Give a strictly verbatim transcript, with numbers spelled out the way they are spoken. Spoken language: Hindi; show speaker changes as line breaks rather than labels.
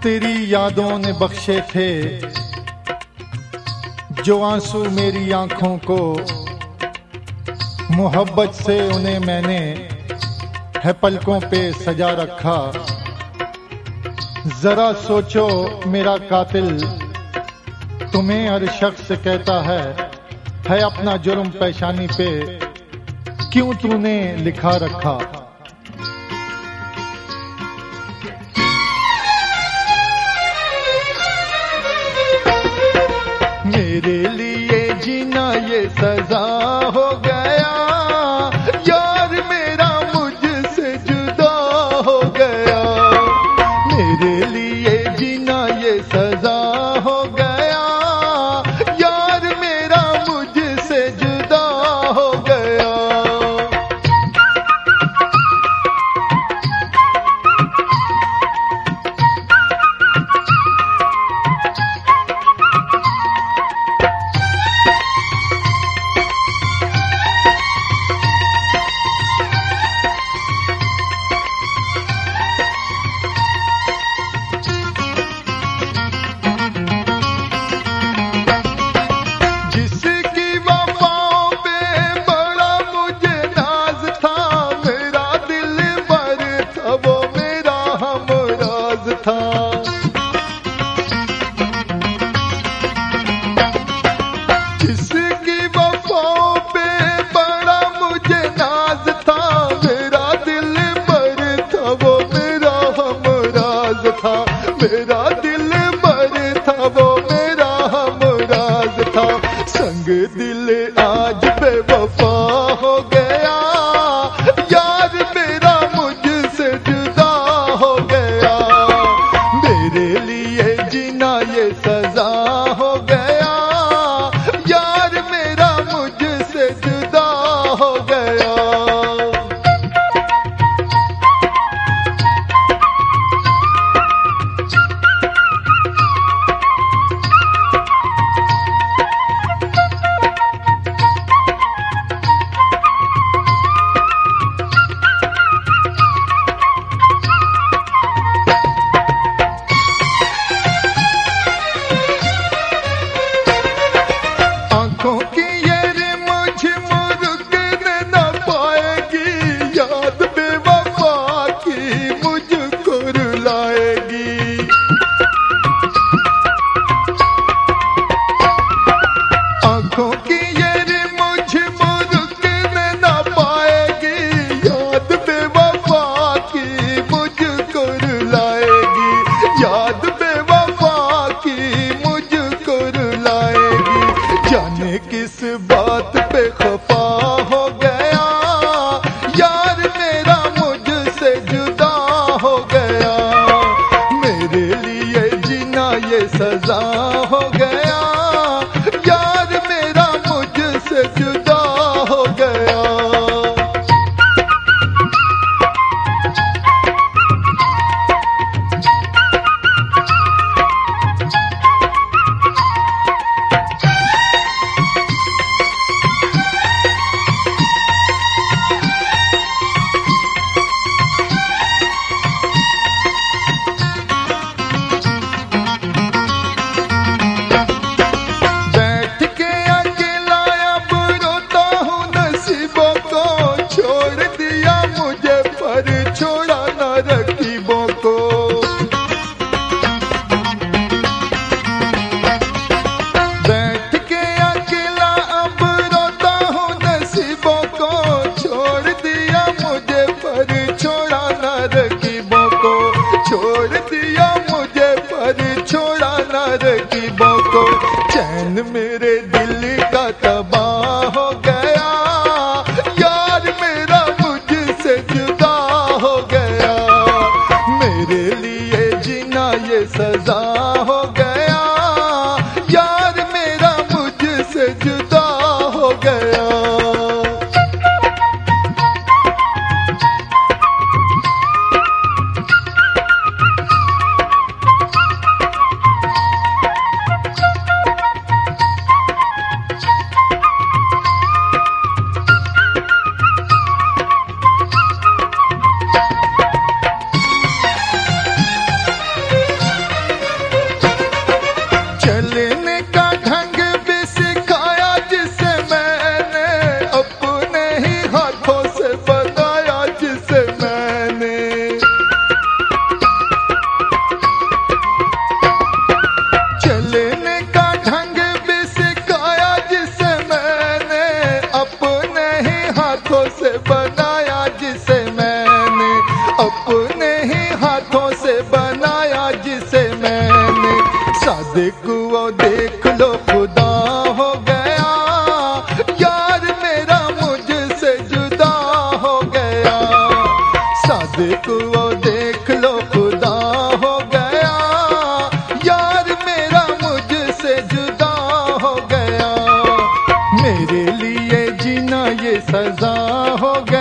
तेरी यादों ने बख्शे थे जो आंसू मेरी आंखों को, मोहब्बत से उन्हें मैंने है पलकों पे सजा रखा। जरा सोचो मेरा कातिल तुम्हें हर शख्स कहता है, है अपना जुर्म पेशानी पे क्यों तूने लिखा रखा। मेरे लिए जीना ये सजा हो गया, यार मेरा मुझसे जुदा हो गया। मेरे लिए जीना ये सजा हो गया, यार मेरा मुझसे जुदा हो गया। जिसकी वफाओं पे बड़ा मुझे नाज था, मेरा दिल पर था वो मेरा हमराज था। मेरा दिल पर था वो मेरा हमराज था। संग दिल आज बेवफा हो गया, यार मेरा मुझसे जुदा हो गया। मेरे लिए जीना ये सजा हो गया, यार मेरा मुझसे जुदा हो गया। आंखों की ये रे मुझे मुझकने न पाएगी, याद बेवफा की मुझको रुलाएगी। आंखों की ये रे मुझे मुझकने न पाएगी, याद बेवफा की मुझको रुलाएगी। याद बेवफा की मुझको रुलाएगी। जाने किस बात पे खफा हो गया, यार मेरा मुझसे जुदा हो गया। मेरे लिए जीना ये सजा हो गया, यार मेरा मुझसे जुदा हो गया। छोड़ा न रकीबों को। बैठ के अकेला अब रोता हूँ नसीबों को, छोड़ दिया मुझे पर छोड़ा न रकीबों को। छोड़ दिया मुझे पर छोड़ा न रकीबों को। चैन मेरे दिल का तबाह हो गया, यार मेरा मुझसे जुदा हो गया। मेरे लिए जीना ये सजा हो गया, यार मेरा मुझसे जुदा हो गया। सादिक वो देख लो खुदा हो गया, यार मेरा मुझसे जुदा हो गया। सादिक वो देख लो खुदा हो गया, यार मेरा मुझसे जुदा हो गया। मेरे लिए जीना ये सजा हो गया।